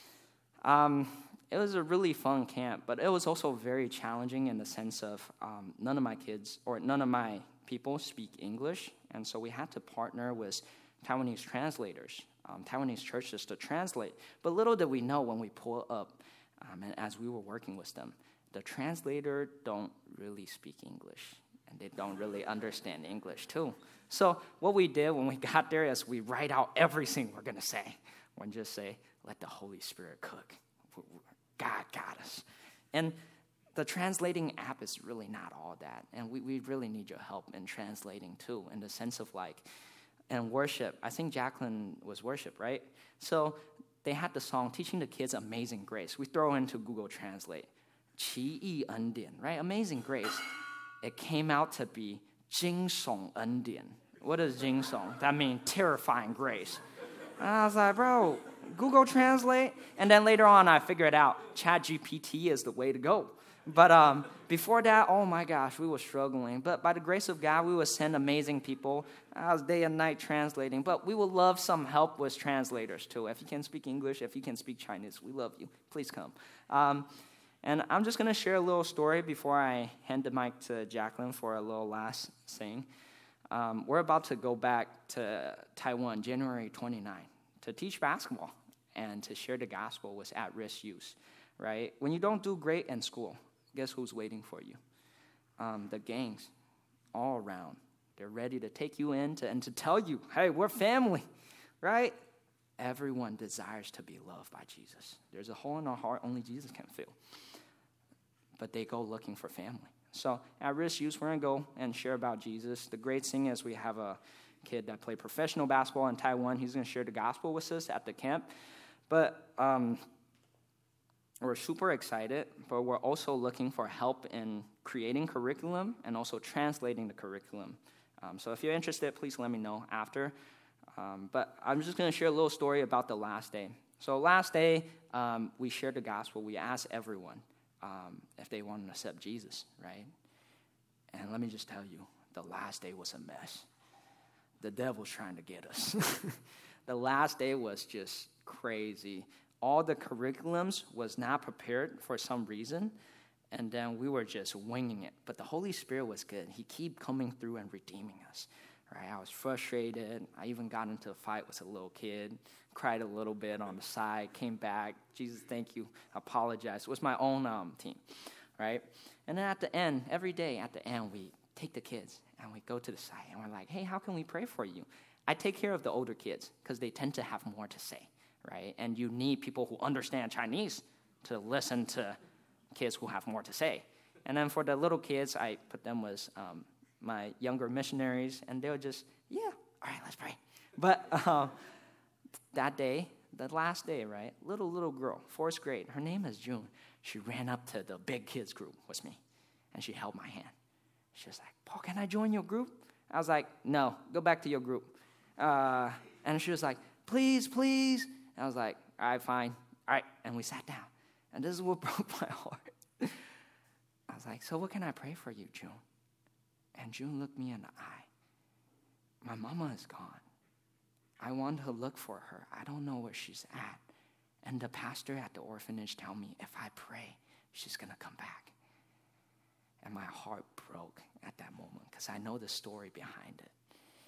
it was a really fun camp, but it was also very challenging in the sense of none of my kids or none of my people speak English. And so we had to partner with Taiwanese translators, Taiwanese churches to translate. But little did we know when we pull up, and as we were working with them, the translator don't really speak English, and they don't really understand English too. So what we did when we got there is we write out everything we're going to say. We're just say, let the Holy Spirit cook. God got us. And the translating app is really not all that. And we really need your help in translating too, in the sense of like, and worship. I think Jacqueline was worship, right? So they had the song, teaching the kids Amazing Grace. We throw into Google Translate. 奇异恩典, right? Amazing Grace. It came out to be 惊悚恩典. What is 惊悚? That means terrifying grace. And I was like, bro, Google Translate. And then later on, I figured out ChatGPT is the way to go. But before that, oh my gosh, we were struggling. But by the grace of God, we would send amazing people. I was day and night translating. But we would love some help with translators too. If you can speak English, if you can speak Chinese, we love you. Please come. And I'm just going to share a little story before I hand the mic to Jacqueline for a little last thing. We're about to go back to Taiwan January 29 to teach basketball and to share the gospel with at-risk youth, right? When you don't do great in school, guess who's waiting for you? The gangs all around. They're ready to take you in and to tell you, hey, we're family, right? Everyone desires to be loved by Jesus. There's a hole in our heart only Jesus can fill. But they go looking for family. So at Risk Youth, we're going to go and share about Jesus. The great thing is we have a kid that played professional basketball in Taiwan. He's going to share the gospel with us at the camp. But we're super excited, but we're also looking for help in creating curriculum and also translating the curriculum. So if you're interested, please let me know after. But I'm just going to share a little story about the last day. So last day, we shared the gospel. We asked everyone if they want to accept Jesus, right? And let me just tell you, the last day was a mess. The devil's trying to get us. The last day was just crazy. All the curriculums was not prepared for some reason, and then we were just winging it. But the Holy Spirit was good. He kept coming through and redeeming us. Right? I was frustrated. I even got into a fight with a little kid, cried a little bit on the side, came back. Jesus, thank you. Apologized. It was my own team, right? And then at the end, every day at the end, we take the kids, and we go to the side, and we're like, hey, how can we pray for you? I take care of the older kids because they tend to have more to say, right? And you need people who understand Chinese to listen to kids who have more to say. And then for the little kids, I put them with my younger missionaries, and they were just, yeah, all right, let's pray. But that day, the last day, right, little girl, 4th grade, her name is June. She ran up to the big kids group with me, and she held my hand. She was like, Paul, can I join your group? I was like, no, go back to your group. And she was like, please. And I was like, all right, fine. All right. And we sat down. And this is what broke my heart. I was like, so what can I pray for you, June? And June looked me in the eye. My mama is gone. I want to look for her. I don't know where she's at. And the pastor at the orphanage told me, if I pray, she's going to come back. And my heart broke at that moment because I know the story behind it.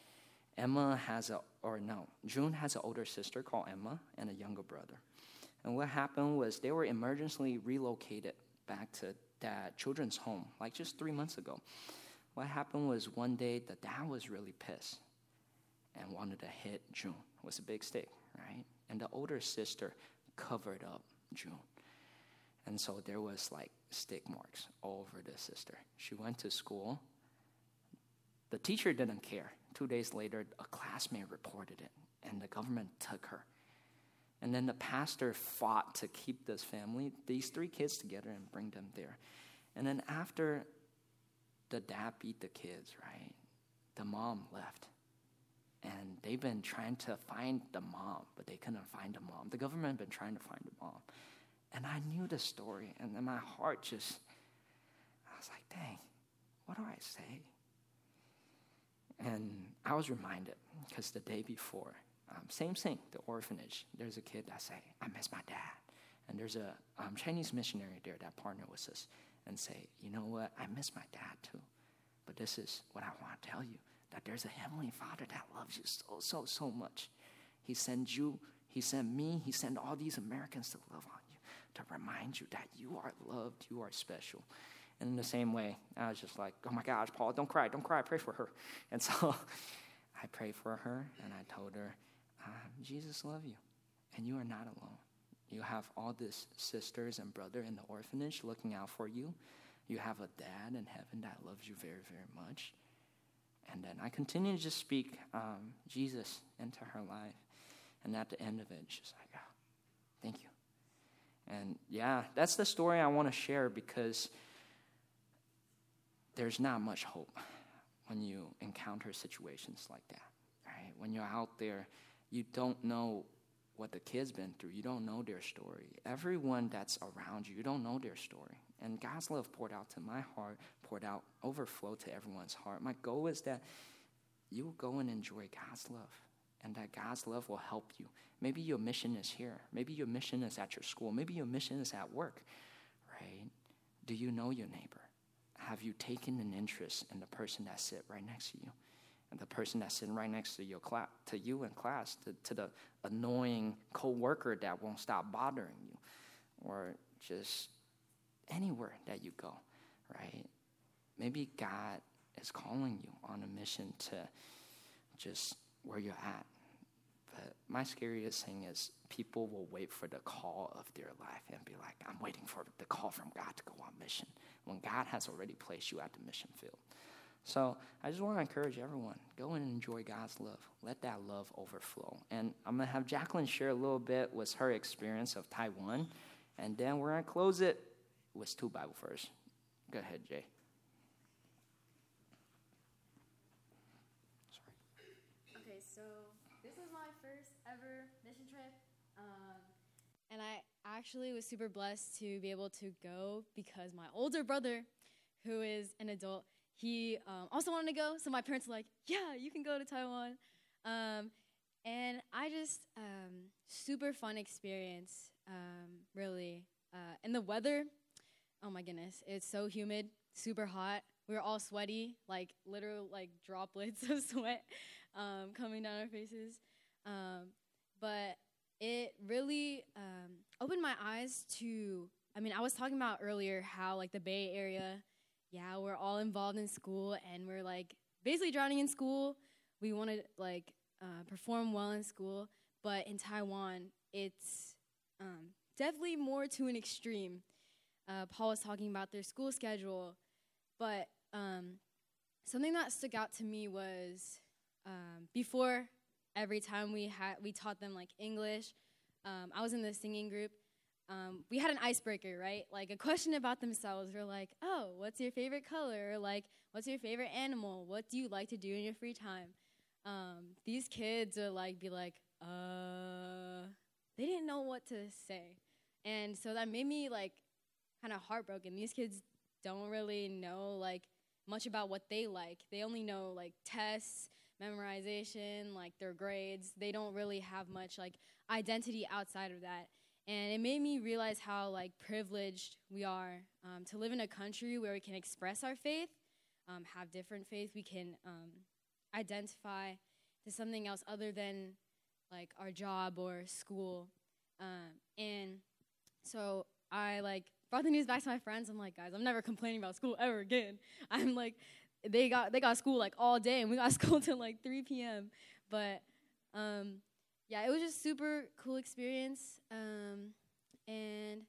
June has an older sister called Emma and a younger brother. And what happened was they were emergently relocated back to that children's home, like just 3 months ago. What happened was one day the dad was really pissed and wanted to hit June with a big stick, right? And the older sister covered up June. And so there was like stick marks all over the sister. She went to school. The teacher didn't care. 2 days later, a classmate reported it, and the government took her. And then the pastor fought to keep these 3 kids together and bring them there. And then after the dad beat the kids, right, the mom left. And they've been trying to find the mom, but they couldn't find the mom. The government had been trying to find the mom. And I knew the story, and then my heart I was like, dang, what do I say? And I was reminded, because the day before, same thing, the orphanage, there's a kid that say, I miss my dad. And there's a Chinese missionary there that partnered with us and say, you know what, I miss my dad too. But this is what I want to tell you, that there's a Heavenly Father that loves you so much. He sent you, he sent me, he sent all these Americans to love on you, to remind you that you are loved, you are special. And in the same way, I was just like, oh my gosh, Paul, don't cry, pray for her. And so I prayed for her, and I told her, Jesus loves you, and you are not alone. You have all these sisters and brother in the orphanage looking out for you. You have a dad in heaven that loves you very, very much. And then I continued to just speak Jesus into her life. And at the end of it, she's like, oh, thank you. And yeah, that's the story I want to share because there's not much hope when you encounter situations like that, right? When you're out there, you don't know what the kid's been through. You don't know their story. Everyone that's around you, you don't know their story. And God's love poured out to my heart, overflow to everyone's heart. My goal is that you will go and enjoy God's love, and that God's love will help you. Maybe your mission is here. Maybe your mission is at your school. Maybe your mission is at work, right? Do you know your neighbor? Have you taken an interest in the person that sits right next to you? And the person that's sitting right next to you in class, to the annoying coworker that won't stop bothering you, or just anywhere that you go, right? Maybe God is calling you on a mission to just where you're at. But my scariest thing is people will wait for the call of their life and be like, I'm waiting for the call from God to go on mission, when God has already placed you at the mission field. So I just want to encourage everyone, go and enjoy God's love. Let that love overflow. And I'm going to have Jacqueline share a little bit with her experience of Taiwan, and then we're going to close it with 2 Bible verses. Go ahead, Jay. Okay, so this was my first ever mission trip, and I actually was super blessed to be able to go because my older brother, who is an adult, he also wanted to go, so my parents were like, yeah, you can go to Taiwan. And I just, super fun experience, really. And the weather, oh my goodness, it's so humid, super hot. We were all sweaty, like literal like droplets of sweat coming down our faces. But it really opened my eyes to, I was talking about earlier how like the Bay Area yeah, we're all involved in school, and we're like basically drowning in school. We want to like perform well in school, but in Taiwan, it's definitely more to an extreme. Paul was talking about their school schedule, but something that stuck out to me was before every time we taught them like English. I was in the singing group. We had an icebreaker, right? Like a question about themselves. We're like, oh, what's your favorite color? Or like, what's your favorite animal? What do you like to do in your free time? These kids would like be like, they didn't know what to say. And so that made me like kind of heartbroken. These kids don't really know like much about what they like. They only know like tests, memorization, like their grades. They don't really have much like identity outside of that. And it made me realize how like privileged we are to live in a country where we can express our faith, have different faith. We can identify to something else other than like our job or school. And so I like brought the news back to my friends. I'm like, guys, I'm never complaining about school ever again. I'm like, they got school like all day, and we got school till like 3 p.m. But yeah, it was just super cool experience. And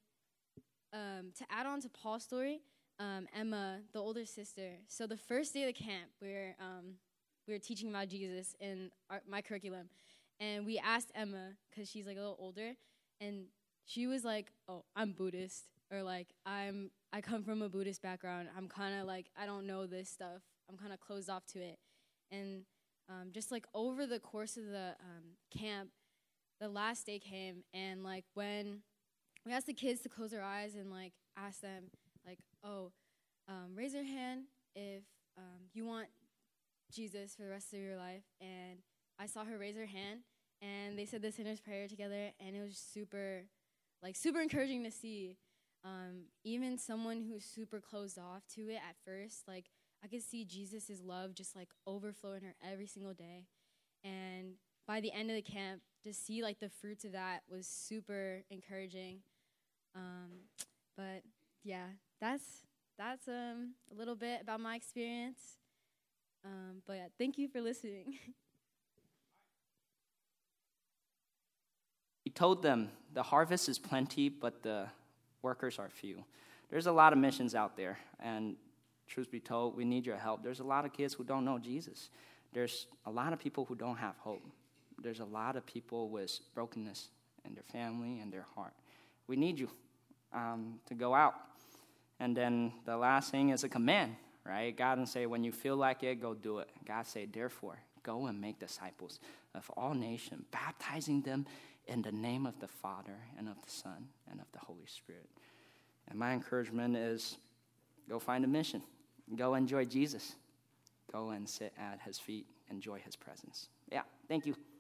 to add on to Paul's story, Emma, the older sister. So the first day of the camp, we were teaching about Jesus in my curriculum, and we asked Emma because she's like a little older, and she was like, "Oh, I'm Buddhist," or like, I come from a Buddhist background. I'm kind of like, I don't know this stuff. I'm kind of closed off to it. And just like over the course of the camp, the last day came, and like when we asked the kids to close their eyes and like ask them like, oh, raise your hand if you want Jesus for the rest of your life. And I saw her raise her hand, and they said the sinner's prayer together, and it was super encouraging to see. Even someone who's super closed off to it at first, like I could see Jesus' love just like overflow in her every single day. And by the end of the camp, to see like the fruits of that was super encouraging. But yeah, that's a little bit about my experience. But yeah, thank you for listening. He told them, the harvest is plenty, but the workers are few. There's a lot of missions out there, and truth be told, we need your help. There's a lot of kids who don't know Jesus. There's a lot of people who don't have hope. There's a lot of people with brokenness in their family and their heart. We need you to go out. And then the last thing is a command, right? God didn't say, when you feel like it, go do it. God said, therefore, go and make disciples of all nations, baptizing them in the name of the Father and of the Son and of the Holy Spirit. And my encouragement is, go find a mission. Go enjoy Jesus. Go and sit at his feet. Enjoy his presence. Yeah, thank you.